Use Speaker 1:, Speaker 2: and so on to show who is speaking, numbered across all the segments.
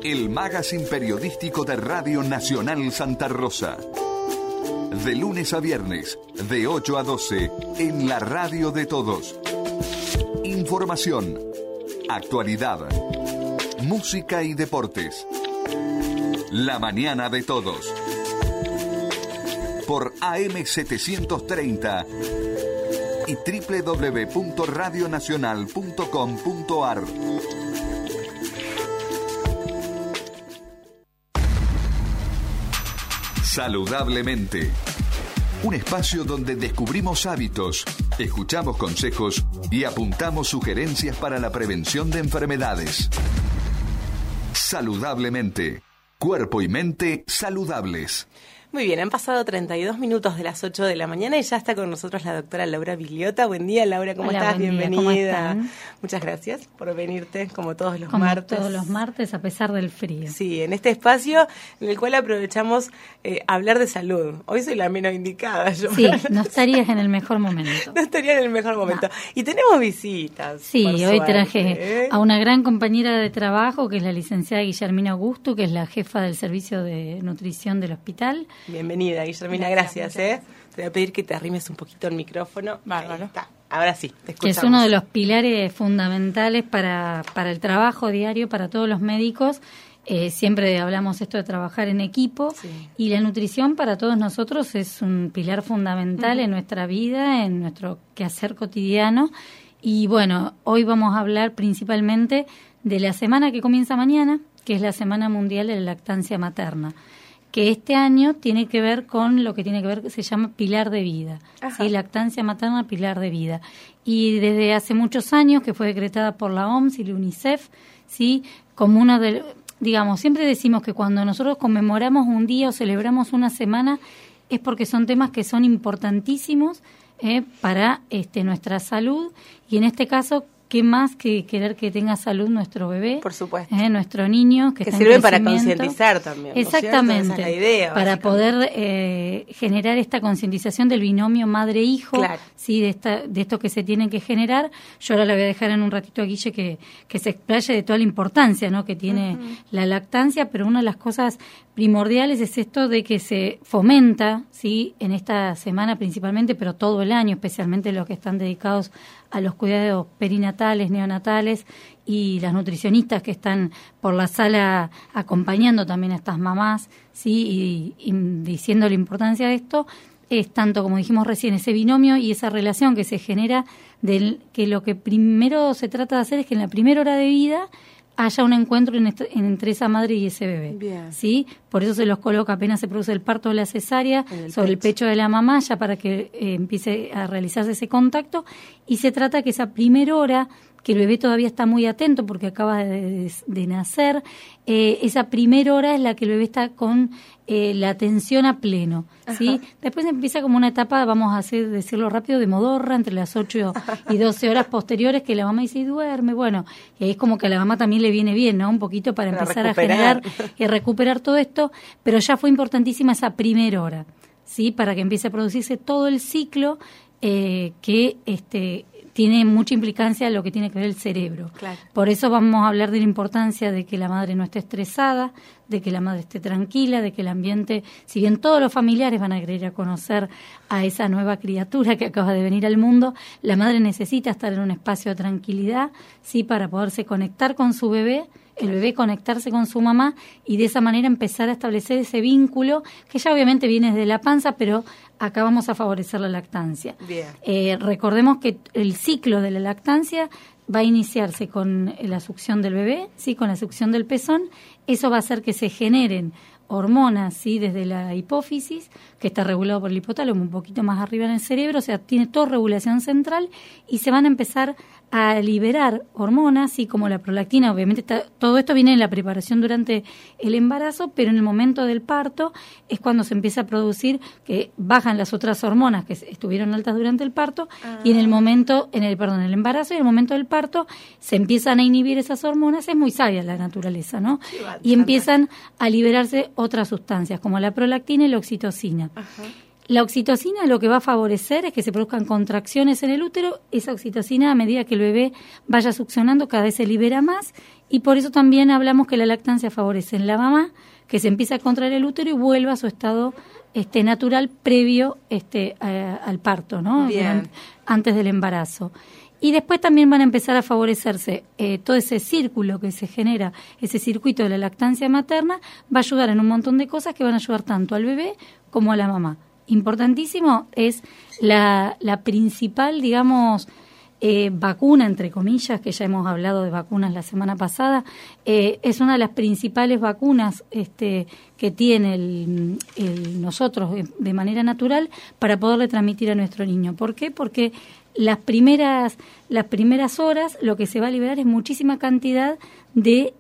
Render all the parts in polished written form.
Speaker 1: El magazine periodístico de Radio Nacional Santa Rosa. De lunes a viernes, de 8 a 12, en la radio de todos. Información, actualidad, música y deportes. La mañana de todos. Por AM730 y www.radionacional.com.ar. Saludablemente. Un espacio donde descubrimos hábitos, escuchamos consejos y apuntamos sugerencias para la prevención de enfermedades. Saludablemente. Cuerpo y mente saludables.
Speaker 2: Muy bien, han pasado 32 minutos de las 8 de la mañana y ya está con nosotros la doctora Laura Bigliota. Buen día, Laura, ¿cómo estás? Bienvenida.
Speaker 3: ¿Cómo están?
Speaker 2: Muchas gracias por venirte, como todos los martes.
Speaker 3: Como todos los martes, a pesar del frío.
Speaker 2: Sí, en este espacio en el cual aprovechamos hablar de salud. Hoy soy la menos indicada.
Speaker 3: Sí, no estarías en el mejor momento.
Speaker 2: No estaría en el mejor momento. No. Y tenemos visitas.
Speaker 3: Sí, hoy traje a una gran compañera de trabajo, que es la licenciada Guillermina Augusto, que es la jefa del servicio de nutrición del hospital.
Speaker 2: Bienvenida, Guillermina, gracias. Te voy a pedir que te arrimes un poquito el micrófono.
Speaker 4: Bárbaro.
Speaker 2: Ahora sí, te escuchamos.
Speaker 3: Que es uno de los pilares fundamentales para el trabajo diario, para todos los médicos. Siempre hablamos esto de trabajar en equipo, sí. Y la nutrición para todos nosotros es un pilar fundamental en nuestra vida, en nuestro quehacer cotidiano. Y bueno, hoy vamos a hablar principalmente de la semana que comienza mañana, que es la Semana Mundial de la Lactancia Materna, que este año tiene que ver con lo que tiene que ver, se llama pilar de vida, ¿sí? Lactancia materna, pilar de vida. Y desde hace muchos años, que fue decretada por la OMS y la UNICEF, ¿sí? Como uno de, digamos, siempre decimos que cuando nosotros conmemoramos un día o celebramos una semana, es porque son temas que son importantísimos para nuestra salud, y en este caso, ¿qué más que querer que tenga salud nuestro bebé?
Speaker 2: Por supuesto.
Speaker 3: Nuestro niño que está
Speaker 2: sirve
Speaker 3: en
Speaker 2: para concientizar también.
Speaker 3: Exactamente.
Speaker 2: ¿No es cierto? Esa es la idea,
Speaker 3: para poder generar esta concientización del binomio madre-hijo,
Speaker 2: claro.
Speaker 3: Sí, de esto que se tiene que generar. Yo ahora le voy a dejar en un ratito a Guille que se explaye de toda la importancia, ¿no?, que tiene la lactancia, pero una de las cosas primordiales es esto de que se fomenta, sí, en esta semana principalmente, pero todo el año, especialmente los que están dedicados a los cuidados perinatales, neonatales, y las nutricionistas que están por la sala acompañando también a estas mamás, sí, y diciendo la importancia de esto, es tanto, como dijimos recién, ese binomio y esa relación que se genera, que lo que primero se trata de hacer es que en la primera hora de vida haya un encuentro entre esa madre y ese bebé. Bien. ¿Sí? Por eso se los coloca apenas se produce el parto o la cesárea sobre el pecho de la mamá, ya para que empiece a realizarse ese contacto, y se trata que esa primera hora, que el bebé todavía está muy atento porque acaba de nacer, esa primera hora es la que el bebé está con la atención a pleno, ¿sí? Después empieza como una etapa, vamos a decirlo rápido, de modorra, entre las 8 y 12 horas posteriores, que la mamá dice, y duerme, bueno, y ahí es como que a la mamá también le viene bien, ¿no?, un poquito para empezar a generar y recuperar todo esto, pero ya fue importantísima esa primera hora, ¿sí?, para que empiece a producirse todo el ciclo que tiene mucha implicancia en lo que tiene que ver el cerebro. Claro. Por eso vamos a hablar de la importancia de que la madre no esté estresada, de que la madre esté tranquila, de que el ambiente, si bien todos los familiares van a querer ir a conocer a esa nueva criatura que acaba de venir al mundo, la madre necesita estar en un espacio de tranquilidad, sí, para poderse conectar con su bebé, el bebé conectarse con su mamá, y de esa manera empezar a establecer ese vínculo que ya obviamente viene desde la panza, pero acá vamos a favorecer la lactancia. Bien. Recordemos que el ciclo de la lactancia va a iniciarse con la succión del bebé, sí, con la succión del pezón. Eso va a hacer que se generen hormonas, sí, desde la hipófisis, que está regulado por el hipotálamo, un poquito más arriba en el cerebro, o sea, tiene toda regulación central, y se van a empezar a liberar hormonas, sí, como la prolactina. Obviamente todo esto viene en la preparación durante el embarazo, pero en el momento del parto es cuando se empieza a producir, que bajan las otras hormonas que estuvieron altas durante el parto, y en el momento, en el embarazo y en el momento del parto se empiezan a inhibir esas hormonas. Es muy sabia la naturaleza, ¿no? Sí, y empiezan a liberarse otras sustancias como la prolactina y la oxitocina. La oxitocina lo que va a favorecer es que se produzcan contracciones en el útero. Esa oxitocina, a medida que el bebé vaya succionando, cada vez se libera más, y por eso también hablamos que la lactancia favorece en la mamá, que se empieza a contraer el útero y vuelva a su estado natural previo al parto, ¿no? Antes del embarazo. Y después también van a empezar a favorecerse todo ese círculo que se genera, ese circuito de la lactancia materna, va a ayudar en un montón de cosas que van a ayudar tanto al bebé como a la mamá. Importantísimo es la principal, digamos, vacuna, entre comillas, que ya hemos hablado de vacunas la semana pasada, es una de las principales vacunas que tiene nosotros de manera natural para poderle transmitir a nuestro niño. ¿Por qué? Porque las primeras horas lo que se va a liberar es muchísima cantidad de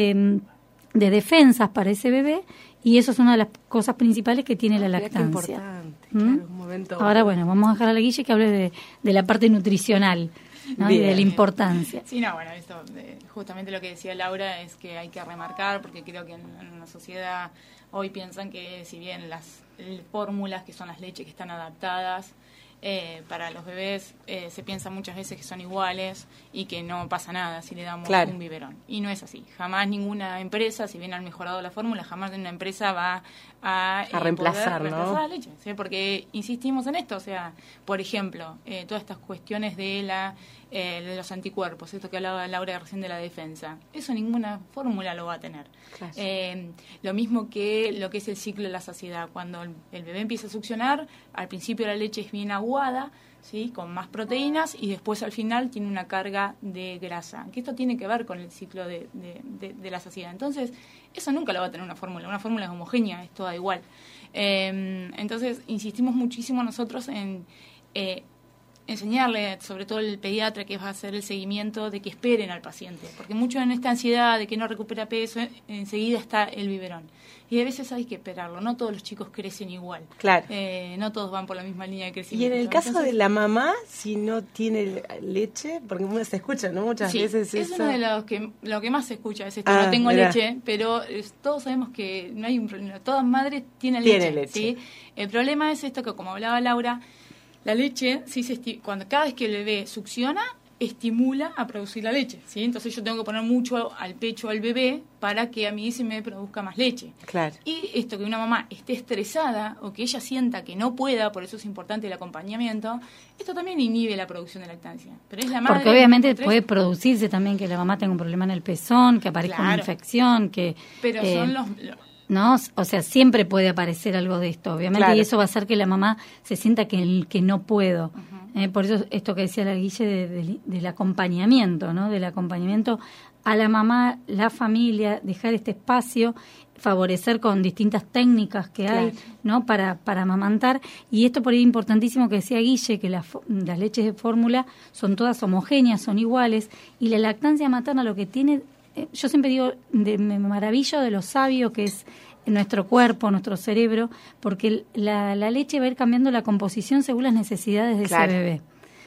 Speaker 3: defensas para ese bebé, y eso es una de las cosas principales que tiene la lactancia.
Speaker 2: Importante, claro, un momento.
Speaker 3: Ahora, bueno, vamos a dejar a la Guille que hable de la parte nutricional, ¿no? Y de la importancia.
Speaker 4: Sí, no, bueno, esto, justamente lo que decía Laura es que hay que remarcar, porque creo que en la sociedad hoy piensan que si bien las fórmulas, que son las leches que están adaptadas para los bebés, se piensa muchas veces que son iguales y que no pasa nada si le damos un biberón. Y no es así. Jamás ninguna empresa, si bien han mejorado la fórmula, jamás una empresa va a
Speaker 2: reemplazar, ¿no?
Speaker 4: La leche, ¿sí? Porque insistimos en esto, o sea, por ejemplo, todas estas cuestiones de los anticuerpos, esto que hablaba Laura recién de la defensa, eso ninguna fórmula lo va a tener. Claro. Lo mismo que lo que es el ciclo de la saciedad. Cuando el bebé empieza a succionar, al principio la leche es bien aguada, ¿sí? Con más proteínas, y después al final tiene una carga de grasa, que esto tiene que ver con el ciclo de la saciedad. Entonces, eso nunca lo va a tener una fórmula es homogénea, es toda igual. Entonces, insistimos muchísimo nosotros en enseñarle, sobre todo el pediatra que va a hacer el seguimiento, de que esperen al paciente, porque mucho en esta ansiedad de que no recupera peso, enseguida está el biberón. Y a veces hay que esperarlo, no todos los chicos crecen igual. Claro. No todos van por la misma línea de crecimiento.
Speaker 2: Y en el caso de la mamá, si no tiene leche, porque uno se escucha, ¿no? Muchas veces
Speaker 4: es uno de lo que más se escucha, es esto, no tengo leche, pero todos sabemos que no hay un problema, todas madres tienen leche. ¿Sí? El problema es esto que, como hablaba Laura, la leche, cada vez que el bebé succiona, estimula a producir la leche, ¿sí? Entonces yo tengo que poner mucho al pecho al bebé para que a mí se me produzca más leche. Claro. Y esto, que una mamá esté estresada o que ella sienta que no pueda, por eso es importante el acompañamiento, esto también inhibe la producción de lactancia. Pero es la madre.
Speaker 3: Porque obviamente puede producirse también que la mamá tenga un problema en el pezón, que aparezca una infección, que...
Speaker 4: Pero son
Speaker 3: ¿no? O sea, siempre puede aparecer algo de esto, obviamente, y eso va a hacer que la mamá se sienta que no puedo. Por eso esto que decía la Guille del acompañamiento, ¿no? Del acompañamiento a la mamá, la familia, dejar este espacio, favorecer con distintas técnicas que hay, ¿no? Para amamantar. Y esto por ahí es importantísimo que decía Guille, que las leches de fórmula son todas homogéneas, son iguales, y la lactancia materna lo que tiene... Yo siempre digo, me maravillo de lo sabio que es nuestro cuerpo, nuestro cerebro, porque la leche va a ir cambiando la composición según las necesidades de ese bebé.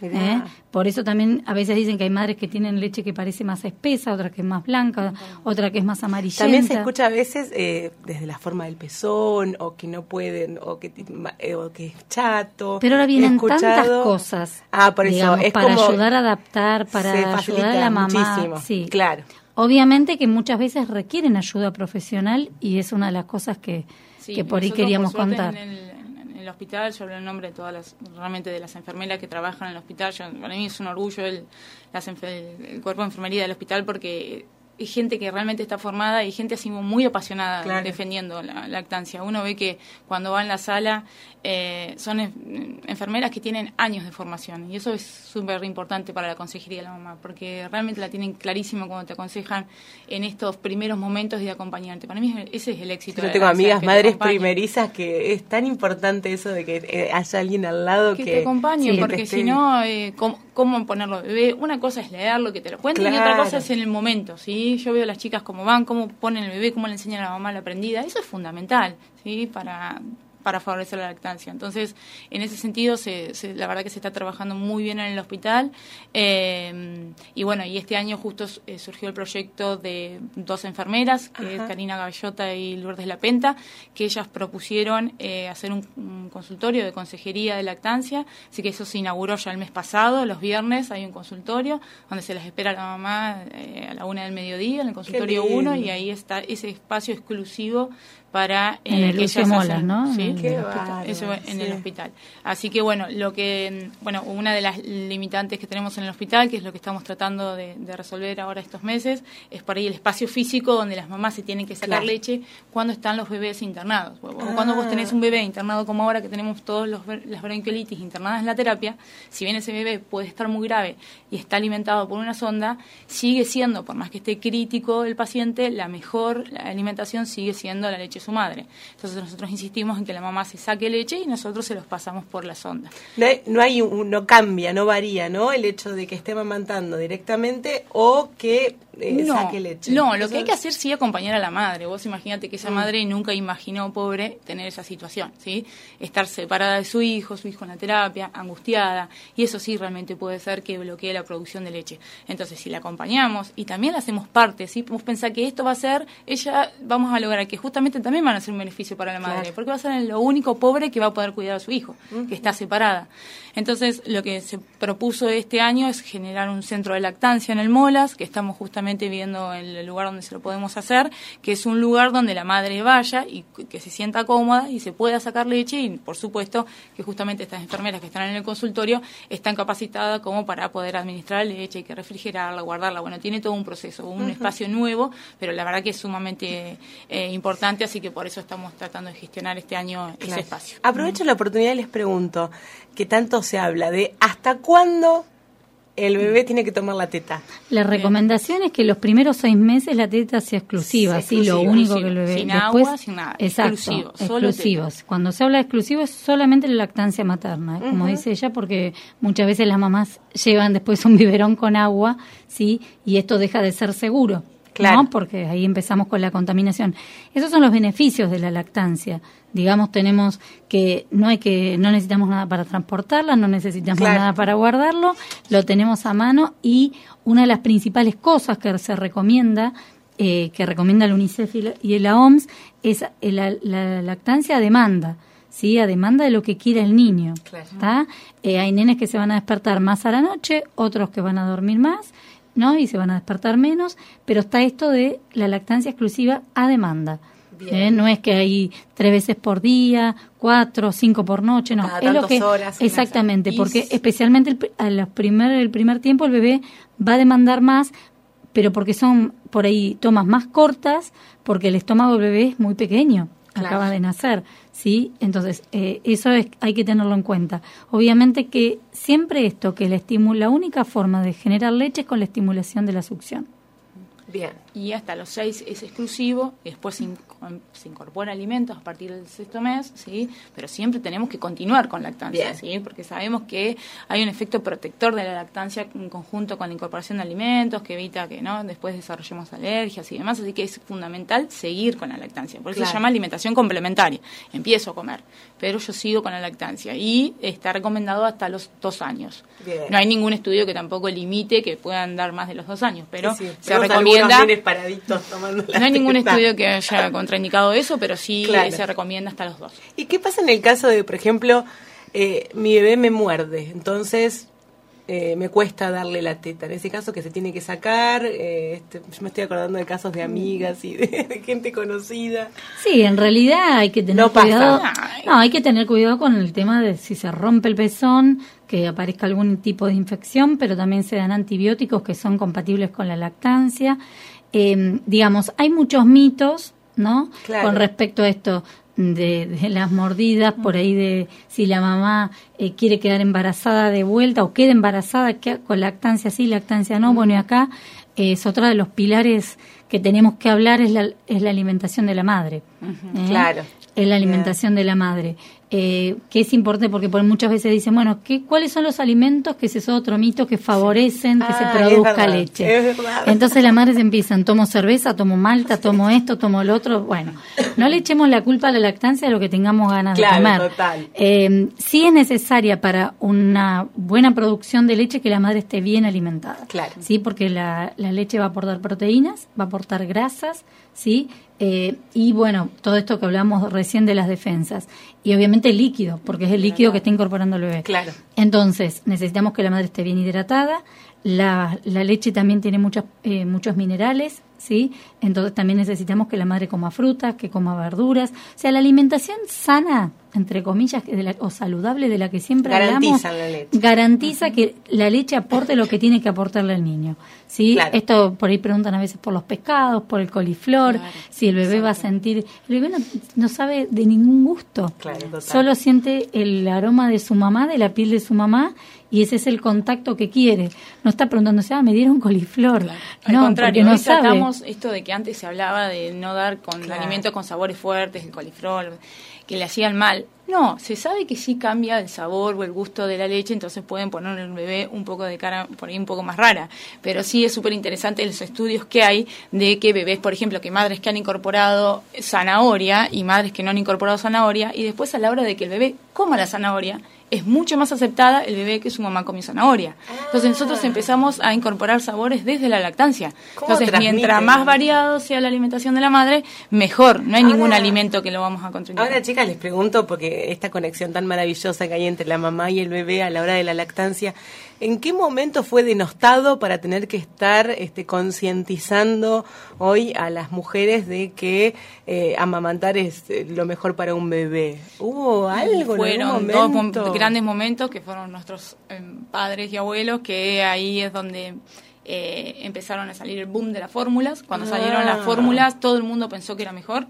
Speaker 3: Por eso también a veces dicen que hay madres que tienen leche que parece más espesa, otra que es más blanca, otra que es más amarillenta.
Speaker 2: También se escucha a veces desde la forma del pezón, o que no pueden, o que es chato.
Speaker 3: Pero ahora vienen tantas cosas,
Speaker 2: por eso,
Speaker 3: digamos,
Speaker 2: es
Speaker 3: para
Speaker 2: como
Speaker 3: ayudar a adaptar, para ayudar a la mamá.
Speaker 2: Muchísimo.
Speaker 3: Sí,
Speaker 2: claro.
Speaker 3: Obviamente que muchas veces requieren ayuda profesional, y es una de las cosas que por ahí queríamos contar.
Speaker 4: En el hospital, yo hablo en nombre de realmente de las enfermeras que trabajan en el hospital. Para mí es un orgullo el cuerpo de enfermería del hospital, porque hay gente que realmente está formada y gente así muy apasionada defendiendo la lactancia. Uno ve que cuando va en la sala son enfermeras que tienen años de formación, y eso es súper importante para la consejería de la mamá, porque realmente la tienen clarísimo cuando te aconsejan en estos primeros momentos de acompañarte. Para mí ese es el éxito.
Speaker 2: Yo tengo amigas, madres primerizas, que es tan importante eso de que haya alguien al lado que
Speaker 4: te acompañe, porque si no, ¿cómo ponerlo? Bebé, una cosa es leerlo, que te lo cuenten, y otra cosa es en el momento, ¿sí? Yo veo a las chicas cómo van, cómo ponen el bebé, cómo le enseñan a la mamá la aprendida. Eso es fundamental, ¿sí? Para para favorecer la lactancia. Entonces, en ese sentido, la verdad que se está trabajando muy bien en el hospital. Y bueno, y este año justo surgió el proyecto de 2 enfermeras, que es Karina Gavellota y Lourdes Lapenta, que ellas propusieron hacer un consultorio de consejería de lactancia. Así que eso se inauguró ya el mes pasado, los viernes hay un consultorio donde se las espera la mamá a la 1 del mediodía en el consultorio 1, y ahí está ese espacio exclusivo para
Speaker 3: en el
Speaker 4: que
Speaker 3: Lucio
Speaker 4: ellas
Speaker 3: Molas,
Speaker 4: hacen,
Speaker 3: ¿no?
Speaker 4: ¿sí?
Speaker 2: Eso
Speaker 4: en el hospital. Así que bueno, una de las limitantes que tenemos en el hospital, que es lo que estamos tratando de resolver ahora estos meses, es por ahí el espacio físico donde las mamás se tienen que sacar leche cuando están los bebés internados. Cuando vos tenés un bebé internado como ahora, que tenemos todos las bronquiolitis internadas en la terapia, si bien ese bebé puede estar muy grave y está alimentado por una sonda, sigue siendo, por más que esté crítico el paciente, la mejor alimentación sigue siendo la leche de su madre. Entonces nosotros insistimos en que la mamá se saque leche y nosotros se los pasamos por la sonda.
Speaker 2: No cambia, no varía, ¿no? El hecho de que esté amamantando directamente o que saque leche.
Speaker 4: No, lo que hay que hacer sí acompañar a la madre. Vos imagínate que esa madre nunca imaginó, pobre, tener esa situación, ¿sí? Estar separada de su hijo en la terapia, angustiada, y eso sí realmente puede ser que bloquee la producción de leche. Entonces, si la acompañamos y también la hacemos parte, ¿sí? Vos pensás que esto va a ser, vamos a lograr que justamente también van a ser un beneficio para la madre, porque va a ser lo único pobre que va a poder cuidar a su hijo, que está separada. Entonces, lo que se propuso este año es generar un centro de lactancia en el Molas, que estamos justamente viendo el lugar donde se lo podemos hacer, que es un lugar donde la madre vaya y que se sienta cómoda y se pueda sacar leche, y por supuesto que justamente estas enfermeras que están en el consultorio están capacitadas como para poder administrar la leche, hay que refrigerarla, guardarla, bueno, tiene todo un proceso, un espacio nuevo, pero la verdad que es sumamente importante, así que por eso estamos tratando de gestionar este año ese espacio.
Speaker 2: Aprovecho la oportunidad y les pregunto, que tanto se habla de ¿hasta cuándo el bebé tiene que tomar la teta?
Speaker 3: La recomendación es que los primeros 6 meses la teta sea exclusiva, así lo único que el bebé...
Speaker 4: Sin
Speaker 3: después,
Speaker 4: agua, sin nada.
Speaker 3: Exacto, exclusivos. Cuando se habla de exclusivo es solamente la lactancia materna, como dice ella, porque muchas veces las mamás llevan después un biberón con agua, ¿sí? Y esto deja de ser seguro. Claro. ¿No? Porque ahí empezamos con la contaminación. Esos son los beneficios de la lactancia. Digamos, tenemos que no necesitamos nada para transportarla, no necesitamos nada para guardarlo, lo tenemos a mano, y una de las principales cosas que se recomienda, que recomienda la UNICEF y la OMS, es la lactancia a demanda. ¿Sí? A demanda de lo que quiera el niño. Claro. Hay nenes que se van a despertar más a la noche, otros que van a dormir más, ¿no? Y se van a despertar menos, pero está esto de la lactancia exclusiva a demanda. No es que hay 3 veces por día, 4, 5 por noche, no.
Speaker 2: Cada
Speaker 3: es lo que
Speaker 2: horas.
Speaker 3: Exactamente, porque especialmente el primer tiempo el bebé va a demandar más, pero porque son por ahí tomas más cortas, porque el estómago del bebé es muy pequeño. Acaba de nacer, ¿sí? Entonces, eso hay que tenerlo en cuenta. Obviamente que siempre la única forma de generar leche es con la estimulación de la succión.
Speaker 2: Bien.
Speaker 4: Y hasta los 6 es exclusivo, después se incorpora alimentos a partir del 6º mes, ¿sí? Pero siempre tenemos que continuar con lactancia, ¿sí? Porque sabemos que hay un efecto protector de la lactancia en conjunto con la incorporación de alimentos, que evita que después desarrollemos alergias y demás, así que es fundamental seguir con la lactancia. Por eso se llama alimentación complementaria. Empiezo a comer, pero yo sigo con la lactancia, y está recomendado hasta los 2 años. Bien. No hay ningún estudio que tampoco limite que puedan dar más de los 2 años, pero se recomienda... No hay ningún estudio que haya contraindicado eso, pero sí se recomienda hasta los 2.
Speaker 2: ¿Y qué pasa en el caso de, por ejemplo, mi bebé me muerde, entonces me cuesta darle la teta? En ese caso que se tiene que sacar, me estoy acordando de casos de amigas y de gente conocida.
Speaker 3: Sí, en realidad hay que tener cuidado. No, hay que tener cuidado con el tema de si se rompe el pezón, que aparezca algún tipo de infección, pero también se dan antibióticos que son compatibles con la lactancia. Digamos, hay muchos mitos, ¿no? Claro. Con respecto a esto de las mordidas, por ahí de si la mamá quiere quedar embarazada de vuelta o queda embarazada con lactancia sí, lactancia no. Bueno, y acá es otro de los pilares que tenemos que hablar, es la alimentación de la madre.
Speaker 2: Claro.
Speaker 3: Es la alimentación de la madre. Que es importante porque muchas veces dicen, bueno, ¿cuáles son los alimentos? Que ese es otro mito, que favorecen que se produzca leche.
Speaker 2: Es verdad.
Speaker 3: Entonces las madres empiezan, tomo cerveza, tomo malta, tomo esto, tomo lo otro. Bueno, No le echemos la culpa a la lactancia de lo que tengamos ganas de comer.
Speaker 2: Total.
Speaker 3: Sí es necesaria para una buena producción de leche que la madre esté bien alimentada.
Speaker 2: Claro.
Speaker 3: Sí, porque la leche va a aportar proteínas, va a aportar grasas, ¿sí? Y bueno, todo esto que hablamos recién de las defensas. Y obviamente líquido, porque es el líquido que está incorporando el bebé.
Speaker 2: Claro.
Speaker 3: Entonces, necesitamos que la madre esté bien hidratada. La leche también tiene muchos minerales, ¿sí? Entonces también necesitamos que la madre coma frutas, que coma verduras. O sea, la alimentación sana, entre comillas, o saludable de la que siempre hablamos, garantiza que la leche aporte lo que tiene que aportarle al niño, ¿sí?
Speaker 2: Claro.
Speaker 3: Esto por ahí preguntan a veces por los pescados, por el coliflor,
Speaker 4: Claro,
Speaker 3: si el bebé va a sentir... El bebé no sabe de ningún gusto,
Speaker 2: Claro, total.
Speaker 3: solo siente el aroma de su mamá, de la piel de su mamá, y ese es el contacto que quiere. No está preguntándose, me dieron coliflor.
Speaker 4: Claro. Al
Speaker 3: No,
Speaker 4: contrario,
Speaker 3: porque no
Speaker 4: hoy
Speaker 3: sabe.
Speaker 4: tratamos esto de que antes se hablaba de no dar con
Speaker 2: Claro.
Speaker 4: alimentos con sabores fuertes, el coliflor, que le hacían mal. No, se sabe que sí cambia el sabor o el gusto de la leche, entonces pueden ponerle al bebé un poco de cara por ahí un poco más rara. Pero sí es súper interesante los estudios que hay de que bebés, por ejemplo, que madres que han incorporado zanahoria y madres que no han incorporado zanahoria, y después a la hora de que el bebé coma la zanahoria, es mucho más aceptada el bebé que su mamá comió zanahoria. Entonces nosotros empezamos a incorporar sabores desde la lactancia. Entonces mientras más variado sea la alimentación de la madre, mejor. No hay ningún alimento que lo vamos a contraindicar.
Speaker 2: Ahora, chicas, les pregunto, porque esta conexión tan maravillosa que hay entre la mamá y el bebé a la hora de la lactancia, ¿en qué momento fue denostado para tener que estar concientizando hoy a las mujeres de que amamantar es lo mejor para un bebé? ¿Hubo algo en algún momento?
Speaker 4: Dos grandes momentos que fueron nuestros padres y abuelos, que ahí es donde empezaron a salir el boom de las fórmulas. Cuando salieron las fórmulas, todo el mundo pensó que era mejor.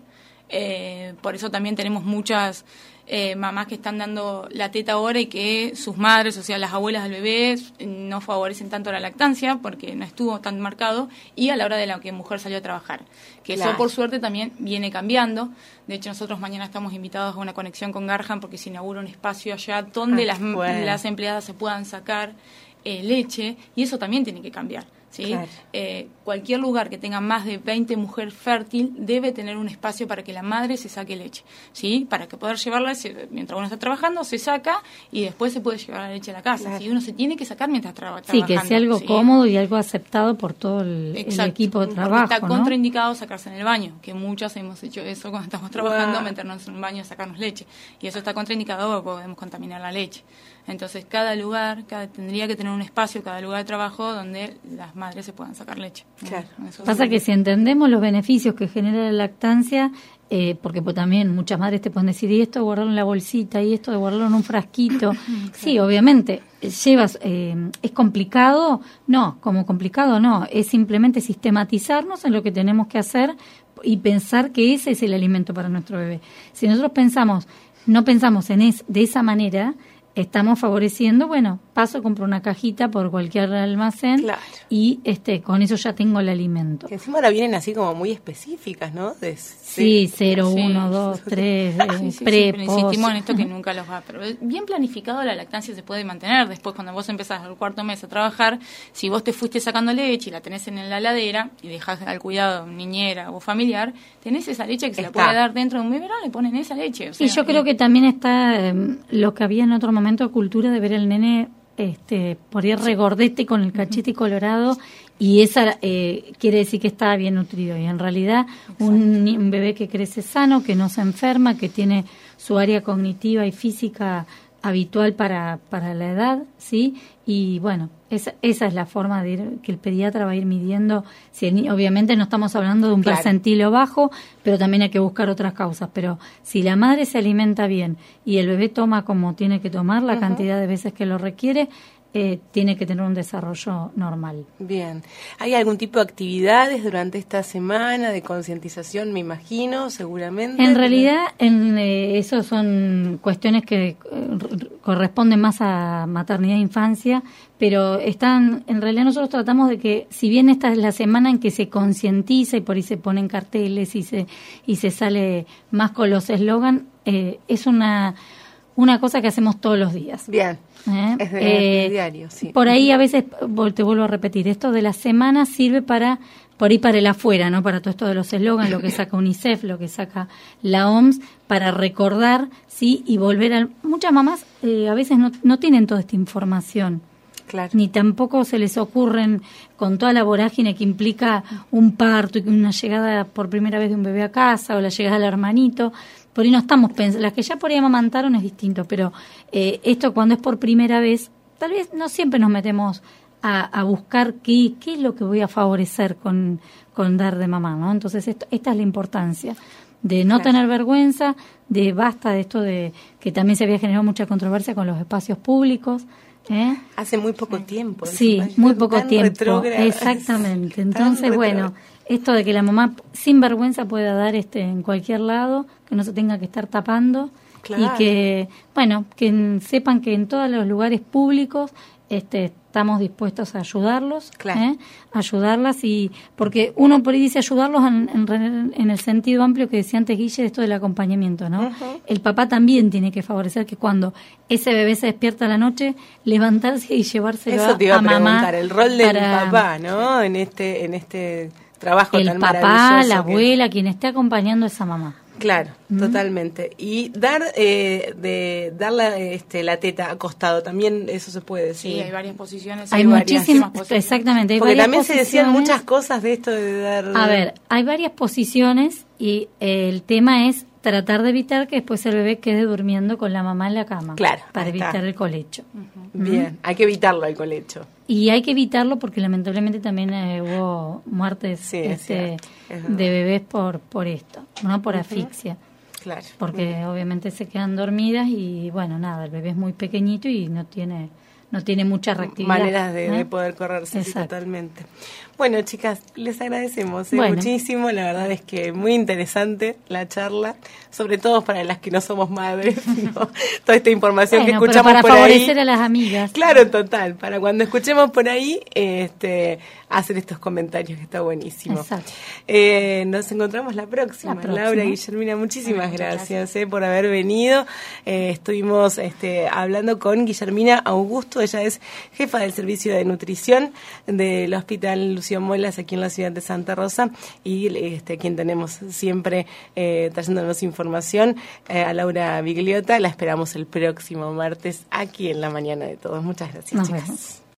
Speaker 4: Por eso también tenemos muchas mamás que están dando la teta ahora y que sus madres, o sea, las abuelas del bebé, no favorecen tanto la lactancia porque no estuvo tan marcado, y a la hora de la que mujer salió a trabajar. Que
Speaker 2: Claro.
Speaker 4: eso, por suerte, también viene cambiando. De hecho, nosotros mañana estamos invitados a una conexión con Garham porque se inaugura un espacio allá donde
Speaker 2: bueno.
Speaker 4: las empleadas se puedan sacar leche, y eso también tiene que cambiar. ¿Sí?
Speaker 2: Claro.
Speaker 4: Cualquier lugar que tenga más de 20 mujeres fértil debe tener un espacio para que la madre se saque leche, ¿sí? Para que poder llevarla, mientras uno está trabajando, se saca y después se puede llevar la leche a la casa.
Speaker 2: Claro.
Speaker 4: ¿Sí? Uno se tiene que sacar mientras trabajando.
Speaker 3: Sí, que sea algo
Speaker 4: ¿sí?
Speaker 3: cómodo y algo aceptado por todo el equipo de
Speaker 4: Porque
Speaker 3: trabajo,
Speaker 4: está
Speaker 3: ¿no?
Speaker 4: contraindicado sacarse en el baño, que muchas hemos hecho eso cuando estamos trabajando,
Speaker 2: Wow.
Speaker 4: meternos en un baño y sacarnos leche. Y eso está contraindicado porque podemos contaminar la leche. Entonces, cada lugar tendría que tener un espacio, cada lugar de trabajo, donde las madres se puedan sacar leche.
Speaker 2: Claro.
Speaker 4: Eso
Speaker 3: Pasa
Speaker 4: sí.
Speaker 3: que si entendemos los beneficios que genera la lactancia, porque pues también muchas madres te pueden decir, y esto de guardarlo en la bolsita, y esto de guardarlo en un frasquito. Sí, obviamente, ¿es complicado? No, como complicado no, es simplemente sistematizarnos en lo que tenemos que hacer y pensar que ese es el alimento para nuestro bebé. Si nosotros no pensamos de esa manera, estamos favoreciendo, bueno, compro una cajita por cualquier almacén,
Speaker 2: Claro.
Speaker 3: y con eso ya tengo el alimento.
Speaker 2: Que encima ahora vienen así como muy específicas, ¿no?
Speaker 3: Sí, 0,
Speaker 4: Sí.
Speaker 3: 1, 2, 3,
Speaker 4: Sí,
Speaker 3: pre,
Speaker 4: pero
Speaker 3: post.
Speaker 4: insistimos en esto que nunca los va. Pero bien planificado, la lactancia se puede mantener. Después, cuando vos empezás al cuarto mes a trabajar, si vos te fuiste sacando leche y la tenés en la heladera y dejás al cuidado de niñera o familiar, tenés esa leche que se la
Speaker 2: Está.
Speaker 4: puede dar dentro de un biberón, le ponen esa leche. O sea,
Speaker 3: Y yo creo que también está lo que había en otro momento, cultura de ver al nene por ir regordete con el cachete colorado, y esa quiere decir que está bien nutrido. Y en realidad un bebé que crece sano, que no se enferma, que tiene su área cognitiva y física habitual para la edad, ¿sí? Y bueno, esa es la forma de que el pediatra va a ir midiendo. Si obviamente no estamos hablando de un
Speaker 2: Claro.
Speaker 3: percentilo bajo, pero también hay que buscar otras causas. Pero si la madre se alimenta bien y el bebé toma como tiene que tomar, la cantidad de veces que lo requiere, tiene que tener un desarrollo normal.
Speaker 2: Bien. ¿Hay algún tipo de actividades durante esta semana de concientización, me imagino, seguramente?
Speaker 3: En realidad, eso son cuestiones que corresponden más a maternidad e infancia, pero en realidad nosotros tratamos de que, si bien esta es la semana en que se concientiza y por ahí se ponen carteles y se sale más con los eslogan, es una cosa que hacemos todos los días.
Speaker 2: Bien. Es de diario, sí.
Speaker 3: Por ahí a veces, te vuelvo a repetir, esto de la semana sirve para por ahí para el afuera, ¿no? Para todo esto de los eslogans, lo que saca UNICEF, lo que saca la OMS, para recordar, sí, y volver a... Muchas mamás a veces no tienen toda esta información.
Speaker 2: Claro.
Speaker 3: Ni tampoco se les ocurren, con toda la vorágine que implica un parto y una llegada por primera vez de un bebé a casa o la llegada del hermanito. Por ahí no estamos pensando, las que ya por ahí amamantaron es distinto, pero esto cuando es por primera vez, tal vez no siempre nos metemos a buscar qué es lo que voy a favorecer con dar de mamá, ¿no? Entonces esta es la importancia de no tener vergüenza, de basta de esto de que también se había generado mucha controversia con los espacios públicos.
Speaker 2: Hace muy poco tiempo.
Speaker 3: Sí, muy poco tiempo. Exactamente. Entonces, bueno, esto de que la mamá sin vergüenza pueda dar en cualquier lado, que no se tenga que estar tapando,
Speaker 2: claro.
Speaker 3: Y que, bueno, que sepan que en todos los lugares públicos estamos dispuestos a ayudarlos,
Speaker 2: claro.
Speaker 3: Ayudarlas, y porque uno por ahí dice ayudarlos en el sentido amplio que decía antes Guille, esto del acompañamiento, ¿no? Uh-huh. El papá también tiene que favorecer que cuando ese bebé se despierta a la noche, levantarse y llevárselo
Speaker 2: Eso te iba a
Speaker 3: mamá.
Speaker 2: Preguntar, el rol del papá, ¿no? En este trabajo tan maravilloso.
Speaker 3: El papá, la abuela, quien esté acompañando a esa mamá.
Speaker 2: Claro, totalmente. Y dar la teta acostado, también eso se puede decir.
Speaker 4: Sí, hay varias posiciones.
Speaker 3: Hay muchísimas posiciones. Exactamente.
Speaker 2: Porque también se decían muchas cosas de esto de dar...
Speaker 3: A ver, hay varias posiciones y el tema es tratar de evitar que después el bebé quede durmiendo con la mamá en la cama.
Speaker 2: Claro.
Speaker 3: Para evitar el colecho.
Speaker 2: Bien, hay que evitarlo el colecho.
Speaker 3: Y hay que evitarlo porque lamentablemente también hubo muertes de bebés por esto, no por asfixia.
Speaker 2: Claro.
Speaker 3: Porque obviamente se quedan dormidas y bueno, nada, el bebé es muy pequeñito y no tiene mucha reactividad.
Speaker 2: Maneras de poder correrse, sí, totalmente. Bueno, chicas, les agradecemos muchísimo. La verdad es que muy interesante la charla, sobre todo para las que no somos madres, ¿no? Toda esta información que escuchamos
Speaker 3: para
Speaker 2: por ahí. Para
Speaker 3: favorecer a las amigas.
Speaker 2: Claro, total. Para cuando escuchemos por ahí, hacer estos comentarios, que está buenísimo.
Speaker 3: Exacto.
Speaker 2: Nos encontramos la próxima. Laura, Guillermina, muchísimas gracias por haber venido. Estuvimos hablando con Guillermina Augusto. Ella es jefa del servicio de nutrición del Hospital Lucio Muelas aquí en la ciudad de Santa Rosa, y quien tenemos siempre trayéndonos información, a Laura Bigliota. La esperamos el próximo martes aquí en La Mañana de Todos. Muchas gracias, chicas.
Speaker 3: Vemos.